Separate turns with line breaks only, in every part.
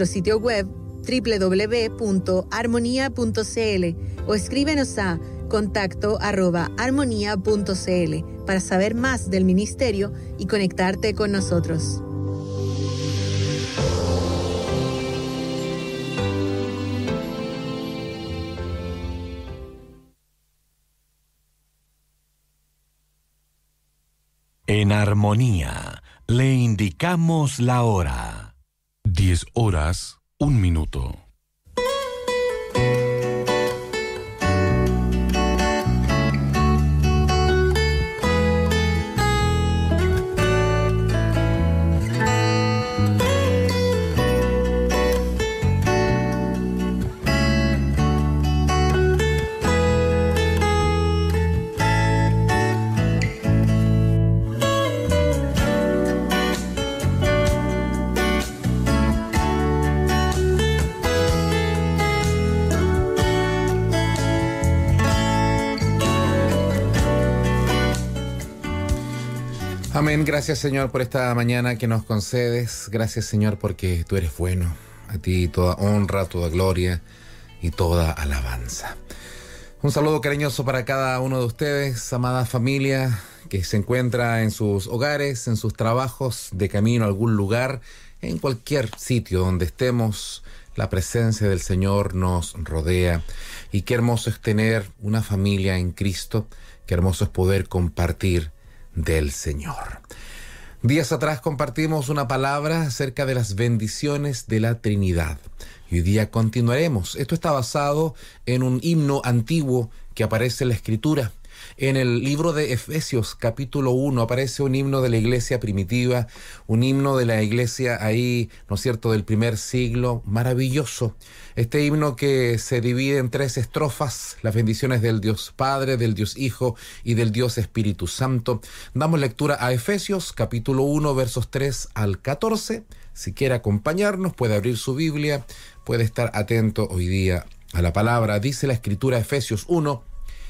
nuestro sitio web www.armonia.cl o escríbenos a contacto@armonia.cl para saber más del ministerio y conectarte con nosotros.
En Armonía le indicamos la hora.
10:01.
Amén. Gracias, Señor, por esta mañana que nos concedes. Gracias, Señor, porque tú eres bueno. A ti toda honra, toda gloria y toda alabanza. Un saludo cariñoso para cada uno de ustedes, amada familia, que se encuentra en sus hogares, en sus trabajos, de camino a algún lugar, en cualquier sitio donde estemos. La presencia del Señor nos rodea. Y qué hermoso es tener una familia en Cristo. Qué hermoso es poder compartir del Señor. Días atrás compartimos una palabra acerca de las bendiciones de la Trinidad. Y hoy día continuaremos. Esto está basado en un himno antiguo que aparece en la Escritura. En el libro de Efesios, capítulo 1, aparece un himno de la iglesia primitiva, un himno de la iglesia ahí, ¿no es cierto?, del primer siglo, maravilloso. Este himno que se divide en 3 estrofas, las bendiciones del Dios Padre, del Dios Hijo y del Dios Espíritu Santo. Damos lectura a Efesios, capítulo 1, versos 3 al 14. Si quiere acompañarnos, puede abrir su Biblia, puede estar atento hoy día a la palabra. Dice la Escritura, Efesios 1,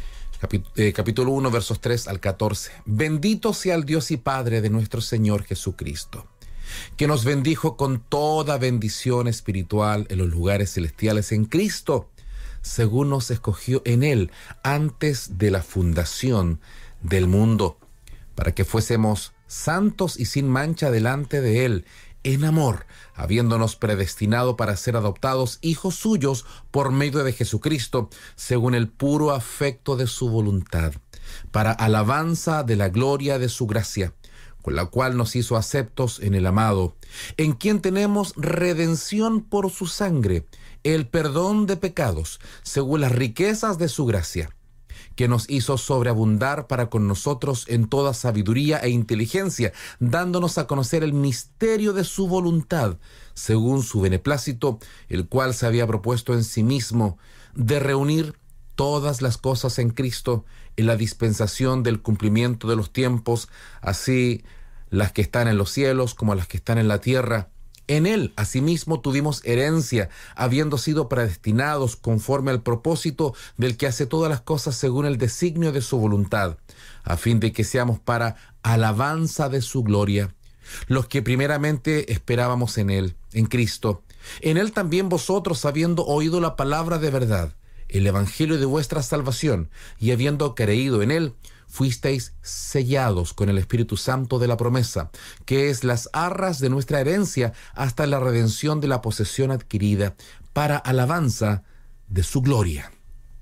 capítulo 1, versos 3 al 14. Bendito sea el Dios y Padre de nuestro Señor Jesucristo, que nos bendijo con toda bendición espiritual en los lugares celestiales en Cristo, según nos escogió en Él antes de la fundación del mundo, para que fuésemos santos y sin mancha delante de Él, en amor, habiéndonos predestinado para ser adoptados hijos suyos por medio de Jesucristo, según el puro afecto de su voluntad, para alabanza de la gloria de su gracia, con la cual nos hizo aceptos en el amado, en quien tenemos redención por su sangre, el perdón de pecados, según las riquezas de su gracia, que nos hizo sobreabundar para con nosotros en toda sabiduría e inteligencia, dándonos a conocer el misterio de su voluntad, según su beneplácito, el cual se había propuesto en sí mismo, de reunir todas las cosas en Cristo, en la dispensación del cumplimiento de los tiempos, así las que están en los cielos como las que están en la tierra. En Él, asimismo, tuvimos herencia, habiendo sido predestinados conforme al propósito del que hace todas las cosas según el designio de su voluntad, a fin de que seamos para alabanza de su gloria, los que primeramente esperábamos en Él, en Cristo. En Él también vosotros, habiendo oído la palabra de verdad, el evangelio de vuestra salvación, y habiendo creído en Él, fuisteis sellados con el Espíritu Santo de la promesa, que es las arras de nuestra herencia hasta la redención de la posesión adquirida, para alabanza de su gloria.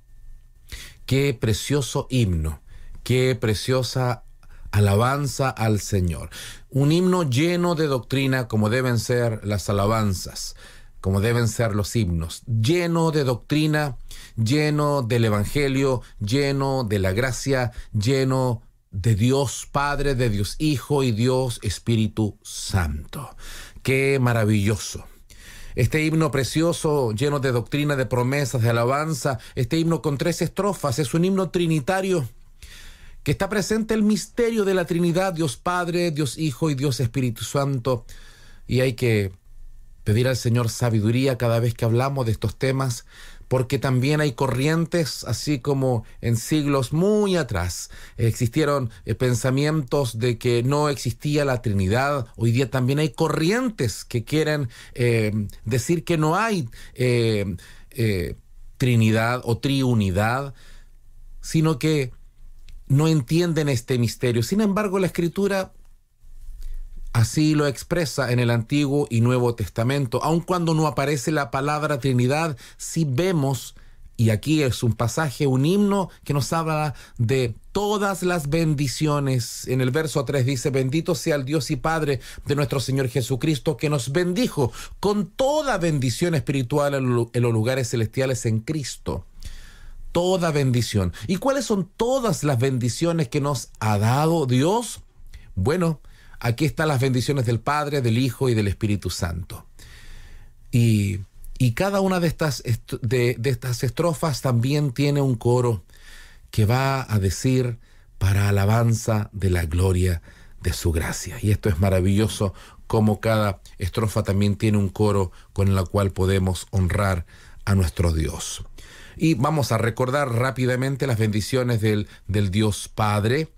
Qué precioso himno, qué preciosa alabanza al Señor. Un himno lleno de doctrina, como deben ser las alabanzas, como deben ser los himnos, lleno de doctrina, lleno del evangelio, lleno de la gracia, lleno de Dios Padre, de Dios Hijo y Dios Espíritu Santo. ¡Qué maravilloso! Este himno precioso, lleno de doctrina, de promesas, de alabanza, este himno con 3 estrofas, es un himno trinitario que está presente el misterio de la Trinidad, Dios Padre, Dios Hijo y Dios Espíritu Santo. Y hay que pedir al Señor sabiduría cada vez que hablamos de estos temas, porque también hay corrientes, así como en siglos muy atrás existieron pensamientos de que no existía la Trinidad. Hoy día también hay corrientes que quieren decir que no hay Trinidad o triunidad, sino que no entienden este misterio. Sin embargo, la Escritura así lo expresa en el Antiguo y Nuevo Testamento. Aun cuando no aparece la palabra Trinidad, sí vemos, y aquí es un pasaje, un himno que nos habla de todas las bendiciones. En el verso 3 dice: bendito sea el Dios y Padre de nuestro Señor Jesucristo, que nos bendijo con toda bendición espiritual en los lugares celestiales en Cristo. Toda bendición. ¿Y cuáles son todas las bendiciones que nos ha dado Dios? Bueno, aquí están las bendiciones del Padre, del Hijo y del Espíritu Santo. Y cada una de estas estrofas también tiene un coro que va a decir: para alabanza de la gloria de su gracia. Y esto es maravilloso, como cada estrofa también tiene un coro con el cual podemos honrar a nuestro Dios. Y vamos a recordar rápidamente las bendiciones del Dios Padre.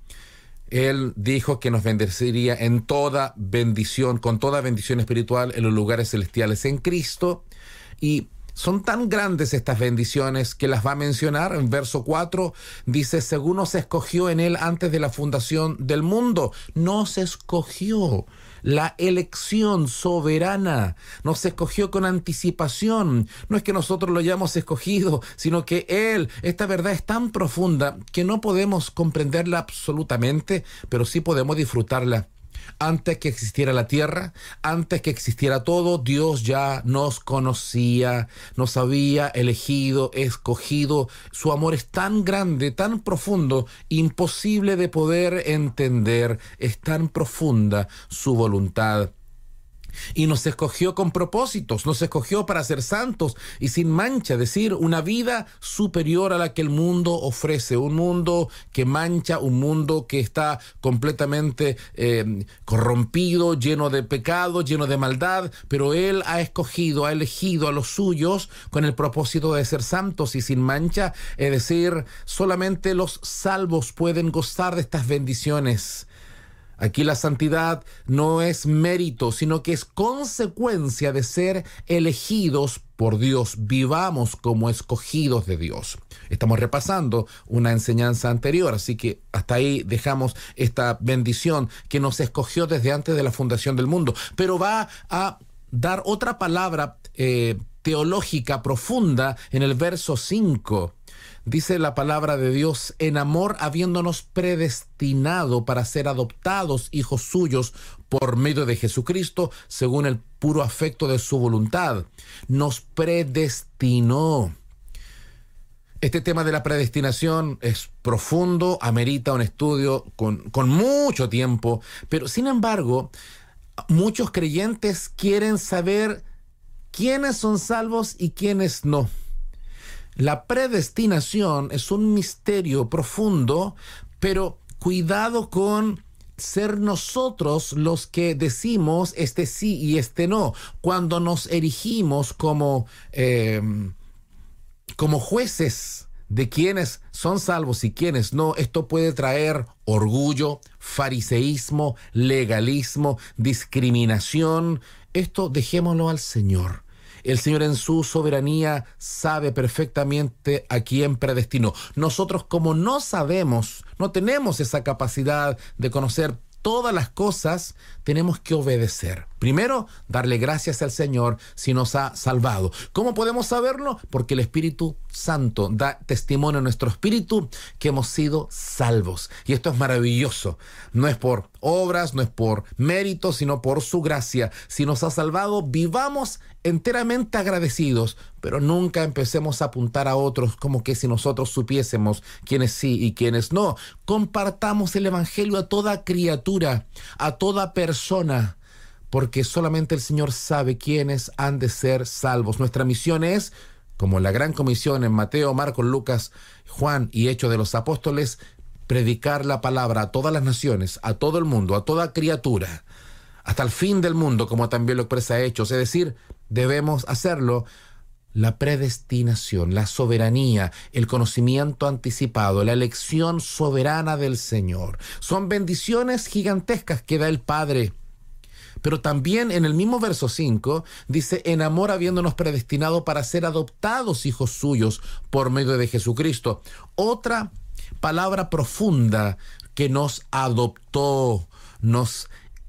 Él dijo que nos bendeciría en toda bendición, con toda bendición espiritual en los lugares celestiales en Cristo. Y son tan grandes estas bendiciones que las va a mencionar. En verso 4 dice: según nos escogió en Él antes de la fundación del mundo. Nos escogió. La elección soberana nos escogió con anticipación. No es que nosotros lo hayamos escogido, sino que Él, esta verdad es tan profunda que no podemos comprenderla absolutamente, pero sí podemos disfrutarla. Antes que existiera la tierra, antes que existiera todo, Dios ya nos conocía, nos había elegido, escogido. Su amor es tan grande, tan profundo, imposible de poder entender. Es tan profunda su voluntad. Y nos escogió con propósitos, nos escogió para ser santos y sin mancha, es decir, una vida superior a la que el mundo ofrece, un mundo que mancha, un mundo que está completamente corrompido, lleno de pecado, lleno de maldad, pero Él ha escogido, ha elegido a los suyos con el propósito de ser santos y sin mancha, es decir, solamente los salvos pueden gozar de estas bendiciones. Aquí la santidad no es mérito, sino que es consecuencia de ser elegidos por Dios. Vivamos como escogidos de Dios. Estamos repasando una enseñanza anterior, así que hasta ahí dejamos esta bendición que nos escogió desde antes de la fundación del mundo. Pero va a dar otra palabra teológica profunda en el verso 5. Dice la palabra de Dios: en amor habiéndonos predestinado para ser adoptados hijos suyos por medio de Jesucristo, según el puro afecto de su voluntad. Nos predestinó. Este tema de la predestinación es profundo, amerita un estudio con mucho tiempo, pero sin embargo, muchos creyentes quieren saber quiénes son salvos y quiénes no. La predestinación es un misterio profundo, pero cuidado con ser nosotros los que decimos este sí y este no. Cuando nos erigimos como jueces de quienes son salvos y quienes no, esto puede traer orgullo, fariseísmo, legalismo, discriminación. Esto dejémoslo al Señor. El Señor en su soberanía sabe perfectamente a quién predestinó. Nosotros, como no sabemos, no tenemos esa capacidad de conocer todas las cosas, tenemos que obedecer. Primero, darle gracias al Señor si nos ha salvado. ¿Cómo podemos saberlo? Porque el Espíritu Santo da testimonio a nuestro espíritu que hemos sido salvos. Y esto es maravilloso. No es por obras, no es por méritos, sino por su gracia. Si nos ha salvado, vivamos enteramente agradecidos, pero nunca empecemos a apuntar a otros como que si nosotros supiésemos quiénes sí y quiénes no. Compartamos el Evangelio a toda criatura, a toda persona, porque solamente el Señor sabe quiénes han de ser salvos. Nuestra misión es, como la Gran Comisión en Mateo, Marcos, Lucas, Juan y Hechos de los Apóstoles, predicar la palabra a todas las naciones, a todo el mundo, a toda criatura, hasta el fin del mundo, como también lo expresa Hechos, es decir, debemos hacerlo. La predestinación, la soberanía, el conocimiento anticipado, la elección soberana del Señor. Son bendiciones gigantescas que da el Padre. Pero también en el mismo verso 5 dice: en amor habiéndonos predestinado para ser adoptados hijos suyos por medio de Jesucristo. Otra palabra profunda, que nos adoptó, nos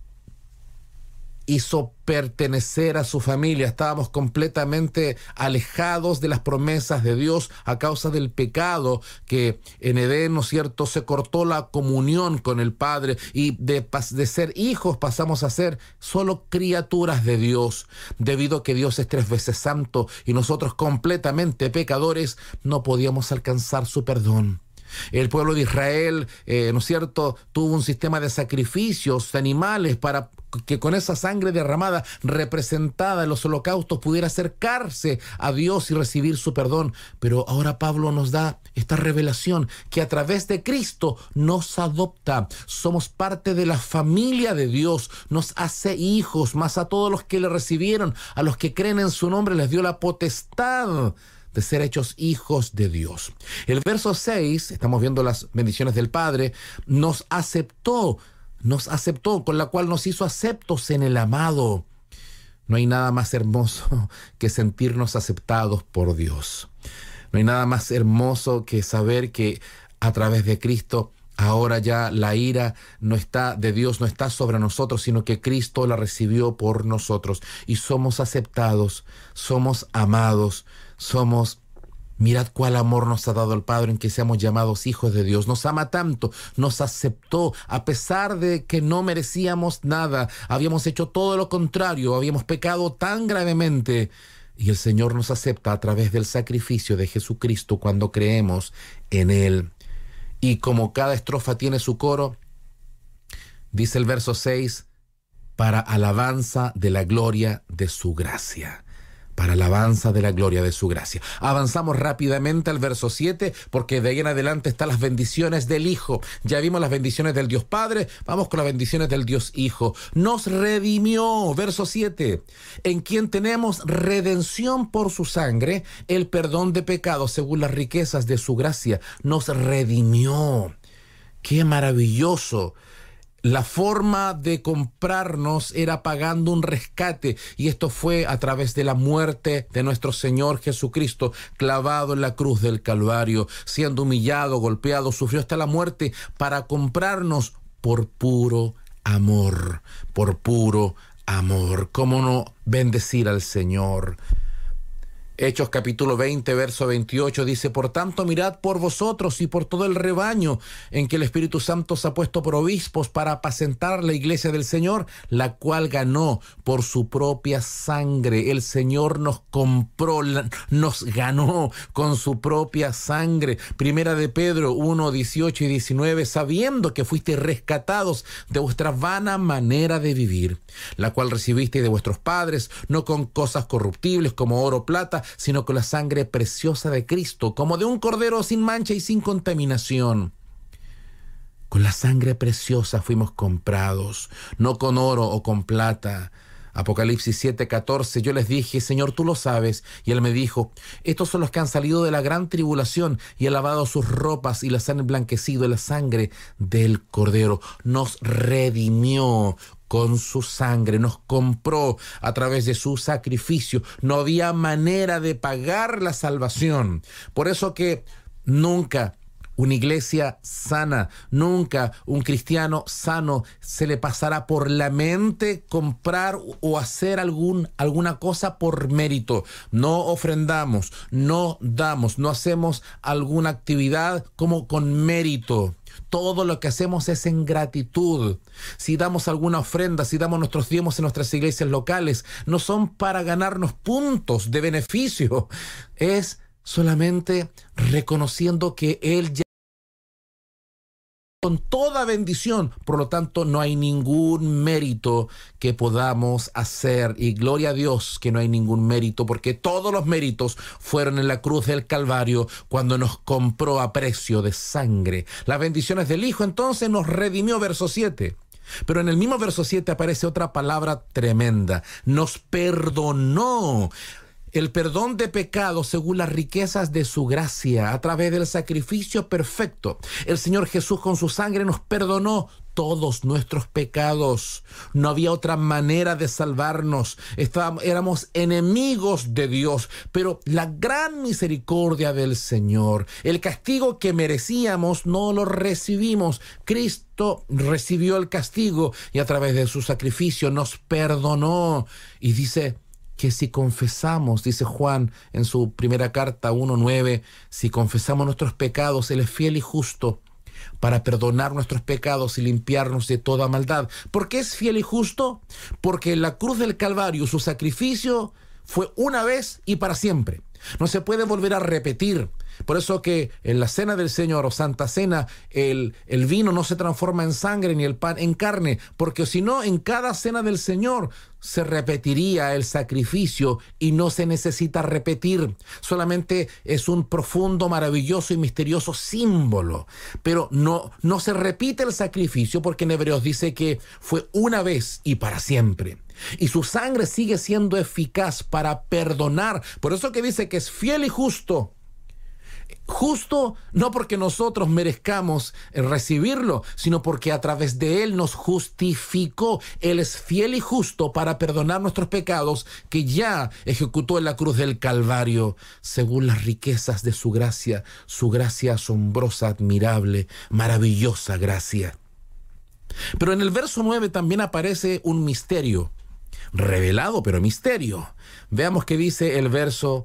hizo pertenecer a su familia. Estábamos completamente alejados de las promesas de Dios a causa del pecado, que en Edén, ¿no es cierto?, se cortó la comunión con el Padre, y de ser hijos pasamos a ser solo criaturas de Dios. Debido a que Dios es 3 veces santo y nosotros completamente pecadores, no podíamos alcanzar su perdón. El pueblo de Israel, ¿no es cierto?, tuvo un sistema de sacrificios de animales para que con esa sangre derramada, representada en los holocaustos, pudiera acercarse a Dios y recibir su perdón. Pero ahora Pablo nos da esta revelación, que a través de Cristo nos adopta. Somos parte de la familia de Dios, nos hace hijos, más a todos los que le recibieron, a los que creen en su nombre, les dio la potestad de ser hechos hijos de Dios. El verso 6, estamos viendo las bendiciones del Padre, nos aceptó, con la cual nos hizo aceptos en el amado. No hay nada más hermoso que sentirnos aceptados por Dios. No hay nada más hermoso que saber que a través de Cristo ahora ya la ira de Dios no está sobre nosotros, sino que Cristo la recibió por nosotros. Y somos aceptados, somos amados, mirad cuál amor nos ha dado el Padre en que seamos llamados hijos de Dios. Nos ama tanto, nos aceptó, a pesar de que no merecíamos nada. Habíamos hecho todo lo contrario, habíamos pecado tan gravemente. Y el Señor nos acepta a través del sacrificio de Jesucristo cuando creemos en Él. Y como cada estrofa tiene su coro, dice el verso 6, para alabanza de la gloria de su gracia. Para alabanza de la gloria de su gracia. Avanzamos rápidamente al verso 7, porque de ahí en adelante están las bendiciones del Hijo. Ya vimos las bendiciones del Dios Padre, vamos con las bendiciones del Dios Hijo. Nos redimió, verso 7, en quien tenemos redención por su sangre, el perdón de pecados según las riquezas de su gracia. Nos redimió. ¡Qué maravilloso! La forma de comprarnos era pagando un rescate, y esto fue a través de la muerte de nuestro Señor Jesucristo, clavado en la cruz del Calvario, siendo humillado, golpeado, sufrió hasta la muerte para comprarnos por puro amor, por puro amor. ¿Cómo no bendecir al Señor? Hechos capítulo 20, verso 28 dice: por tanto, mirad por vosotros y por todo el rebaño en que el Espíritu Santo se ha puesto por obispos para apacentar la iglesia del Señor, la cual ganó por su propia sangre. El Señor nos compró, nos ganó con su propia sangre. Primera de Pedro 1, 18 y 19, sabiendo que fuisteis rescatados de vuestra vana manera de vivir, la cual recibisteis de vuestros padres, no con cosas corruptibles como oro o plata, sino con la sangre preciosa de Cristo, como de un cordero sin mancha y sin contaminación. Con la sangre preciosa fuimos comprados, no con oro o con plata. Apocalipsis 7:14, yo les dije: Señor, tú lo sabes. Y él me dijo: estos son los que han salido de la gran tribulación y han lavado sus ropas y las han emblanquecido en la sangre del Cordero. Nos redimió con su sangre, nos compró a través de su sacrificio. No había manera de pagar la salvación. Por eso que nunca una iglesia sana, nunca un cristiano sano se le pasará por la mente comprar o hacer alguna cosa por mérito. No ofrendamos, no damos, no hacemos alguna actividad como con mérito. Todo lo que hacemos es en gratitud. Si damos alguna ofrenda, si damos nuestros diezmos en nuestras iglesias locales, no son para ganarnos puntos de beneficio. Es solamente reconociendo que Él ya con toda bendición. Por lo tanto, no hay ningún mérito que podamos hacer. Y gloria a Dios que no hay ningún mérito, porque todos los méritos fueron en la cruz del Calvario cuando nos compró a precio de sangre. Las bendiciones del Hijo entonces nos redimió, verso 7. Pero en el mismo verso 7 aparece otra palabra tremenda. Nos perdonó. El perdón de pecados según las riquezas de su gracia, a través del sacrificio perfecto. El Señor Jesús con su sangre nos perdonó todos nuestros pecados. No había otra manera de salvarnos. Éramos enemigos de Dios, pero la gran misericordia del Señor, el castigo que merecíamos, no lo recibimos. Cristo recibió el castigo y a través de su sacrificio nos perdonó. Y dice que si confesamos, dice Juan en su primera carta 1:9, si confesamos nuestros pecados, Él es fiel y justo para perdonar nuestros pecados y limpiarnos de toda maldad. ¿Por qué es fiel y justo? Porque en la cruz del Calvario su sacrificio fue una vez y para siempre. No se puede volver a repetir. Por eso que en la cena del Señor o Santa Cena, el vino no se transforma en sangre ni el pan en carne, porque si no, en cada cena del Señor se repetiría el sacrificio y no se necesita repetir. Solamente es un profundo, maravilloso y misterioso símbolo. Pero no se repite el sacrificio porque en Hebreos dice que fue una vez y para siempre. Y su sangre sigue siendo eficaz para perdonar. Por eso que dice que es fiel y justo. Justo no porque nosotros merezcamos recibirlo, sino porque a través de Él nos justificó. Él es fiel y justo para perdonar nuestros pecados que ya ejecutó en la cruz del Calvario, según las riquezas de su gracia asombrosa, admirable, maravillosa gracia. Pero en el verso 9 también aparece un misterio, revelado pero misterio. Veamos qué dice el verso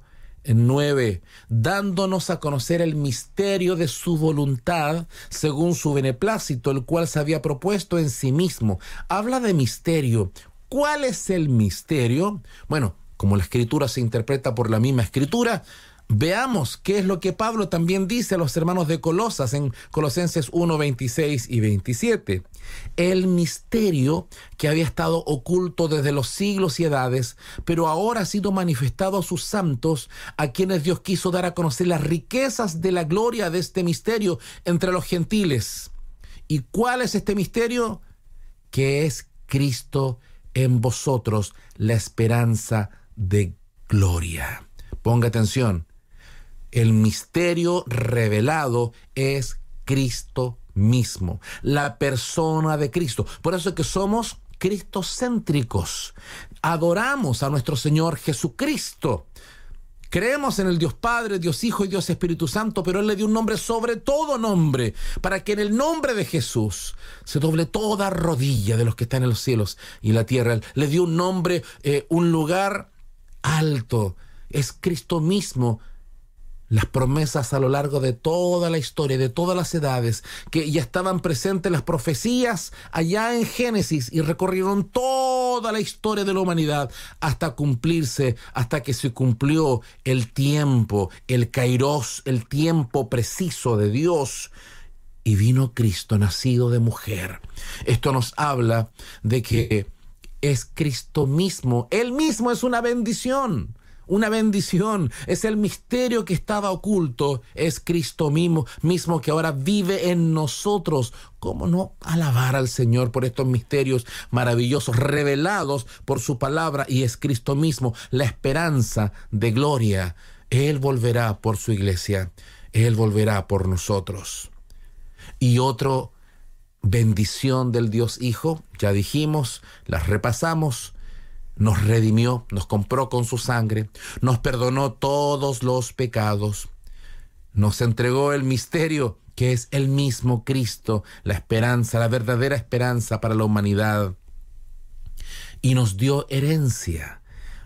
9, dándonos a conocer el misterio de su voluntad según su beneplácito, el cual se había propuesto en sí mismo. Habla de misterio. ¿Cuál es el misterio? Bueno, como la Escritura se interpreta por la misma Escritura, veamos qué es lo que Pablo también dice a los hermanos de Colosas en Colosenses 1, 26 y 27. El misterio que había estado oculto desde los siglos y edades, pero ahora ha sido manifestado a sus santos, a quienes Dios quiso dar a conocer las riquezas de la gloria de este misterio entre los gentiles. ¿Y cuál es este misterio? Que es Cristo en vosotros, la esperanza de gloria. Ponga atención. El misterio revelado es Cristo mismo, la persona de Cristo. Por eso es que somos cristocéntricos. Adoramos a nuestro Señor Jesucristo. Creemos en el Dios Padre, Dios Hijo y Dios Espíritu Santo, pero Él le dio un nombre sobre todo nombre, para que en el nombre de Jesús se doble toda rodilla de los que están en los cielos y la tierra. Él le dio un nombre, un lugar alto. Es Cristo mismo. Las promesas a lo largo de toda la historia, de todas las edades, que ya estaban presentes las profecías allá en Génesis y recorrieron toda la historia de la humanidad hasta cumplirse, hasta que se cumplió el tiempo, el kairos, el tiempo preciso de Dios. Y vino Cristo nacido de mujer. Esto nos habla de que es Cristo mismo. Él mismo es una bendición. Una bendición, es el misterio que estaba oculto, es Cristo mismo que ahora vive en nosotros. ¿Cómo no alabar al Señor por estos misterios maravillosos revelados por su palabra? Y es Cristo mismo, la esperanza de gloria. Él volverá por su iglesia, Él volverá por nosotros. Y otra bendición del Dios Hijo, ya dijimos, las repasamos. Nos redimió, nos compró con su sangre, nos perdonó todos los pecados, nos entregó el misterio que es el mismo Cristo, la esperanza, la verdadera esperanza para la humanidad, y nos dio herencia.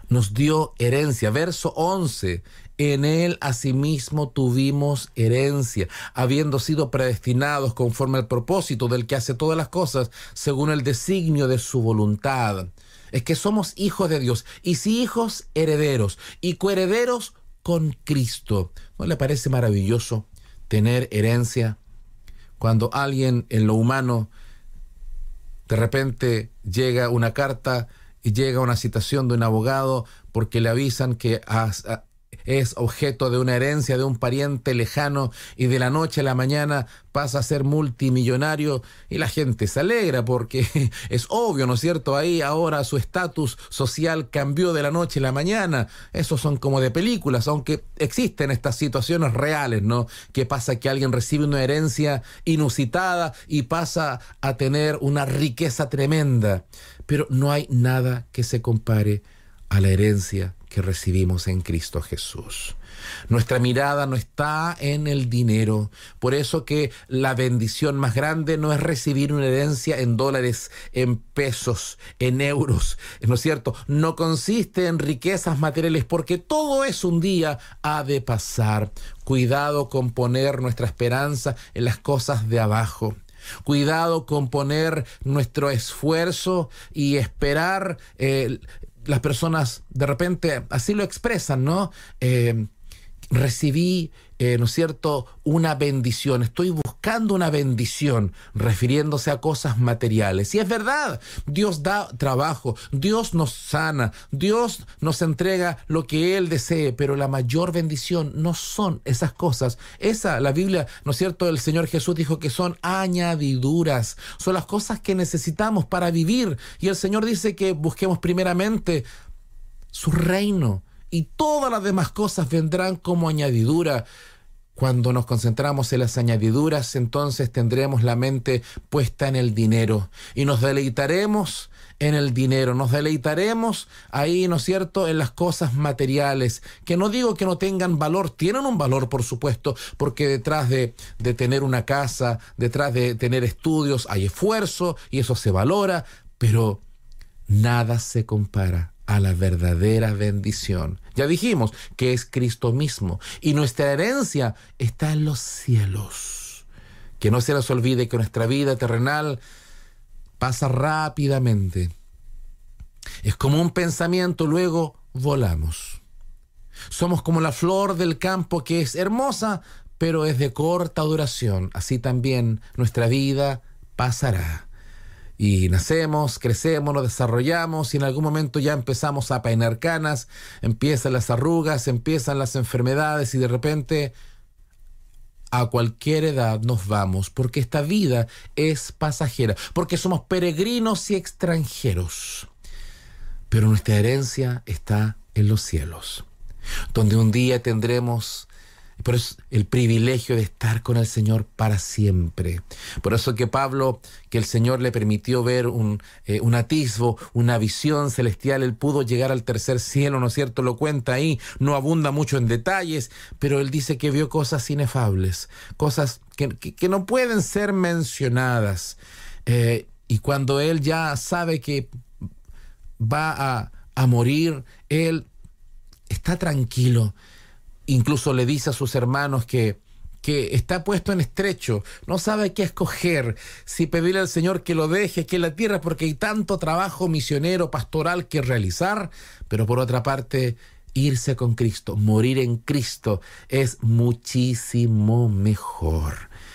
Verso 11, en Él asimismo tuvimos herencia, habiendo sido predestinados conforme al propósito del que hace todas las cosas, según el designio de su voluntad. Es que somos hijos de Dios, y si hijos, herederos, y coherederos con Cristo. ¿No le parece maravilloso tener herencia? Cuando alguien en lo humano, de repente llega una carta y llega una citación de un abogado porque le avisan que es objeto de una herencia de un pariente lejano y de la noche a la mañana pasa a ser multimillonario y la gente se alegra porque es obvio, ¿no es cierto? Ahí ahora su estatus social cambió de la noche a la mañana. Esos son como de películas, aunque existen estas situaciones reales, ¿no? Que pasa que alguien recibe una herencia inusitada y pasa a tener una riqueza tremenda. Pero no hay nada que se compare a la herencia que recibimos en Cristo Jesús. Nuestra mirada no está en el dinero. Por eso que la bendición más grande no es recibir una herencia en dólares, en pesos, en euros, ¿no es cierto? No consiste en riquezas materiales, porque todo eso un día ha de pasar. Cuidado con poner nuestra esperanza en las cosas de abajo. Cuidado con poner nuestro esfuerzo y esperar. Las personas de repente así lo expresan, ¿no? Recibí, ¿no es cierto?, una bendición. Estoy buscando una bendición, refiriéndose a cosas materiales. Y es verdad, Dios da trabajo, Dios nos sana, Dios nos entrega lo que Él desee, pero la mayor bendición no son esas cosas. La Biblia, ¿no es cierto?, el Señor Jesús dijo que son añadiduras, son las cosas que necesitamos para vivir. Y el Señor dice que busquemos primeramente su reino, y todas las demás cosas vendrán como añadidura. Cuando nos concentramos en las añadiduras, entonces tendremos la mente puesta en el dinero y nos deleitaremos en el dinero, nos deleitaremos ahí, ¿no es cierto?, en las cosas materiales, que no digo que no tengan valor, tienen un valor, por supuesto, porque detrás de tener una casa, detrás de tener estudios, hay esfuerzo y eso se valora, pero nada se compara a la verdadera bendición. Ya dijimos que es Cristo mismo y nuestra herencia está en los cielos. Que no se nos olvide que nuestra vida terrenal pasa rápidamente. Es como un pensamiento, luego volamos. Somos como la flor del campo que es hermosa, pero es de corta duración. Así también nuestra vida pasará. Y nacemos, crecemos, nos desarrollamos y en algún momento ya empezamos a peinar canas, empiezan las arrugas, empiezan las enfermedades y de repente a cualquier edad nos vamos, porque esta vida es pasajera, porque somos peregrinos y extranjeros. Pero nuestra herencia está en los cielos, donde un día tendremos el privilegio de estar con el Señor para siempre. Por eso que Pablo, que el Señor le permitió ver un atisbo, una visión celestial, él pudo llegar al tercer cielo, ¿no es cierto? Lo cuenta ahí, no abunda mucho en detalles, pero él dice que vio cosas inefables, cosas que no pueden ser mencionadas. Y cuando él ya sabe que va a morir, él está tranquilo. Incluso le dice a sus hermanos que está puesto en estrecho, no sabe qué escoger, si pedirle al Señor que lo deje aquí en la tierra porque hay tanto trabajo misionero, pastoral que realizar, pero por otra parte, irse con Cristo, morir en Cristo es muchísimo mejor.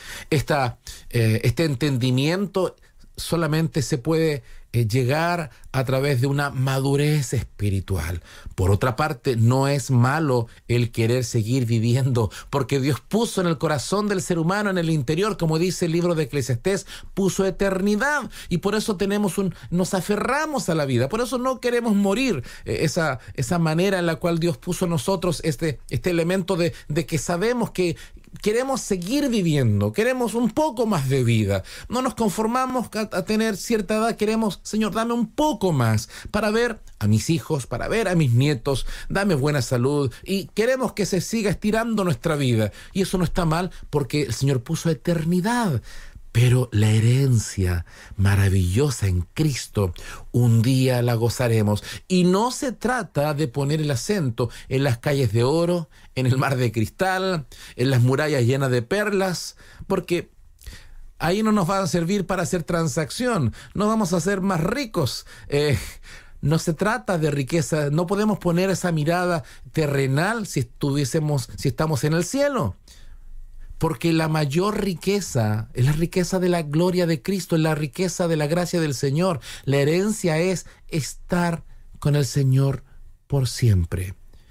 Este entendimiento solamente se puede llegar a través de una madurez espiritual. Por otra parte, no es malo el querer seguir viviendo, porque Dios puso en el corazón del ser humano, en el interior, como dice el libro de Eclesiastés, puso eternidad, y por eso nos aferramos a la vida, por eso no queremos morir. Esa manera en la cual Dios puso en nosotros este elemento de que sabemos que queremos seguir viviendo, queremos un poco más de vida. No nos conformamos a tener cierta edad, queremos, Señor, dame un poco más para ver a mis hijos, para ver a mis nietos, dame buena salud y queremos que se siga estirando nuestra vida. Y eso no está mal porque el Señor puso eternidad. Pero la herencia maravillosa en Cristo, un día la gozaremos. Y no se trata de poner el acento en las calles de oro, en el mar de cristal, en las murallas llenas de perlas, porque ahí no nos va a servir para hacer transacción, no vamos a ser más ricos. No se trata de riqueza, no podemos poner esa mirada terrenal si estamos en el cielo. Porque la mayor riqueza es la riqueza de la gloria de Cristo, es la riqueza de la gracia del Señor. La herencia es estar con el Señor por siempre.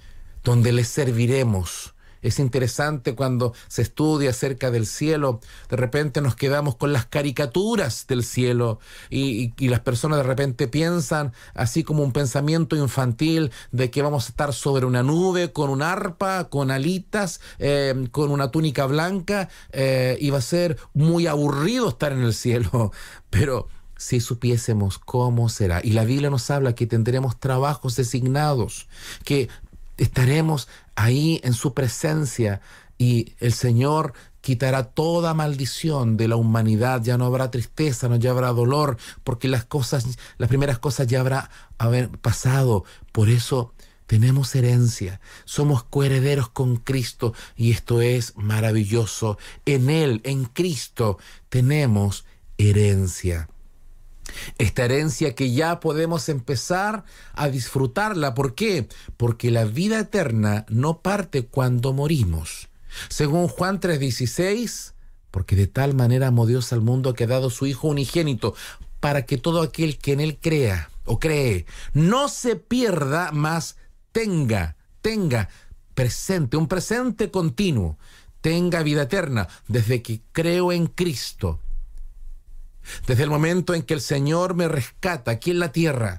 donde le serviremos. Es interesante cuando se estudia acerca del cielo, de repente nos quedamos con las caricaturas del cielo y las personas de repente piensan, así como un pensamiento infantil, de que vamos a estar sobre una nube con un arpa, con alitas, con una túnica blanca, y va a ser muy aburrido estar en el cielo. Pero si supiésemos cómo será, y la Biblia nos habla que tendremos trabajos designados, que estaremos ahí en su presencia y el Señor quitará toda maldición de la humanidad. Ya no habrá tristeza, no ya habrá dolor, porque las primeras cosas ya haber pasado. Por eso tenemos herencia, somos coherederos con Cristo y esto es maravilloso. En Él, en Cristo, tenemos herencia. Esta herencia que ya podemos empezar a disfrutarla. ¿Por qué? Porque la vida eterna no parte cuando morimos. Según Juan 3:16, porque de tal manera amó Dios al mundo que ha dado su Hijo unigénito, para que todo aquel que en Él crea o cree no se pierda, mas tenga presente, un presente continuo, tenga vida eterna desde que creo en Cristo. Desde el momento en que el Señor me rescata aquí en la tierra,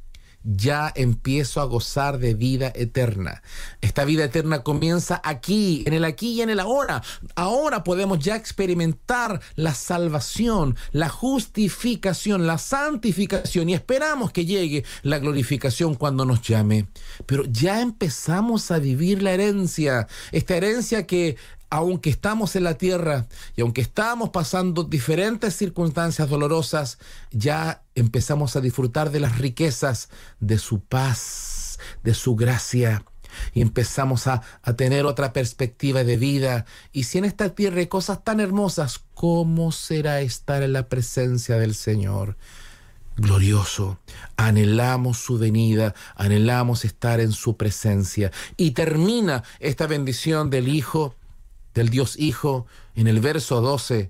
ya empiezo a gozar de vida eterna. Esta vida eterna comienza aquí y en el ahora. Ahora podemos ya experimentar la salvación, la justificación, la santificación y esperamos que llegue la glorificación cuando nos llame. Pero ya empezamos a vivir la herencia, esta herencia que aunque estamos en la tierra y aunque estamos pasando diferentes circunstancias dolorosas, ya empezamos a disfrutar de las riquezas de su paz, de su gracia, y empezamos a tener otra perspectiva de vida. Y si en esta tierra hay cosas tan hermosas, ¿cómo será estar en la presencia del Señor? Glorioso. Anhelamos su venida, anhelamos estar en su presencia. Y termina esta bendición del Hijo, del Dios Hijo, en el verso 12,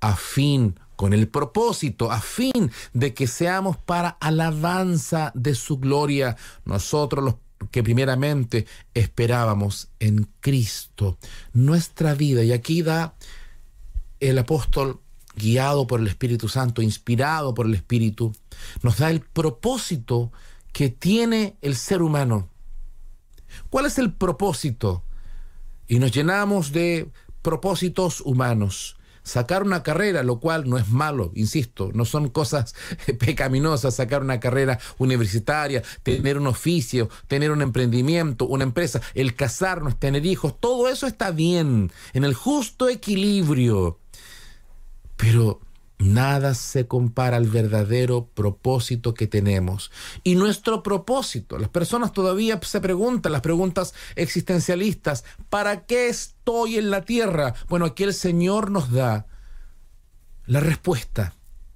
con el propósito, a fin de que seamos para alabanza de su gloria, nosotros los que primeramente esperábamos en Cristo. Nuestra vida, y aquí da el apóstol, guiado por el Espíritu Santo, inspirado por el Espíritu, nos da el propósito que tiene el ser humano. ¿Cuál es el propósito? Y nos llenamos de propósitos humanos. Sacar una carrera, lo cual no es malo, insisto, no son cosas pecaminosas. Sacar una carrera universitaria, tener un oficio, tener un emprendimiento, una empresa, el casarnos, tener hijos, todo eso está bien, en el justo equilibrio. Pero nada se compara al verdadero propósito que tenemos. Y nuestro propósito, las personas todavía se preguntan, las preguntas existencialistas, ¿para qué estoy en la tierra? Bueno, aquí el Señor nos da la respuesta.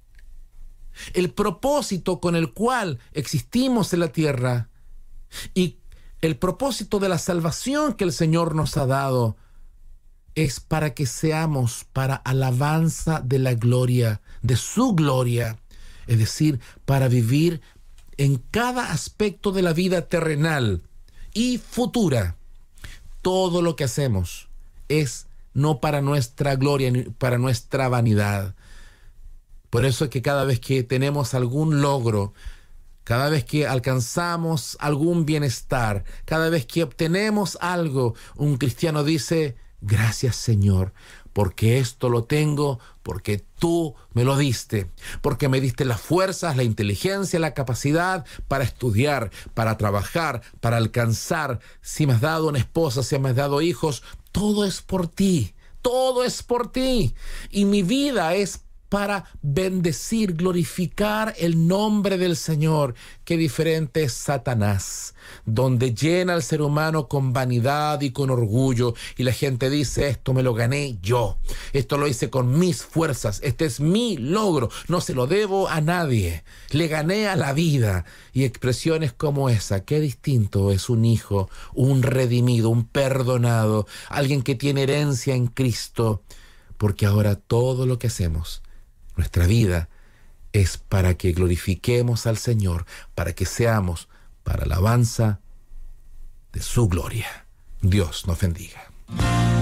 El propósito con el cual existimos en la tierra y el propósito de la salvación que el Señor nos ha dado es para que seamos para alabanza de la gloria, de su gloria, es decir, para vivir en cada aspecto de la vida terrenal y futura. Todo lo que hacemos es no para nuestra gloria ni para nuestra vanidad. Por eso es que cada vez que tenemos algún logro, cada vez que alcanzamos algún bienestar, cada vez que obtenemos algo, un cristiano dice: gracias, Señor, porque esto lo tengo, porque tú me lo diste, porque me diste las fuerzas, la inteligencia, la capacidad para estudiar, para trabajar, para alcanzar. Si me has dado una esposa, si me has dado hijos, todo es por ti, todo es por ti. Y mi vida es para bendecir, glorificar el nombre del Señor. Qué diferente es Satanás, donde llena al ser humano con vanidad y con orgullo, y la gente dice: esto me lo gané yo, esto lo hice con mis fuerzas, este es mi logro, no se lo debo a nadie, le gané a la vida. Y expresiones como esa. Qué distinto es un hijo, un redimido, un perdonado, alguien que tiene herencia en Cristo, porque ahora todo lo que hacemos, nuestra vida, es para que glorifiquemos al Señor, para que seamos para alabanza de su gloria. Dios nos bendiga.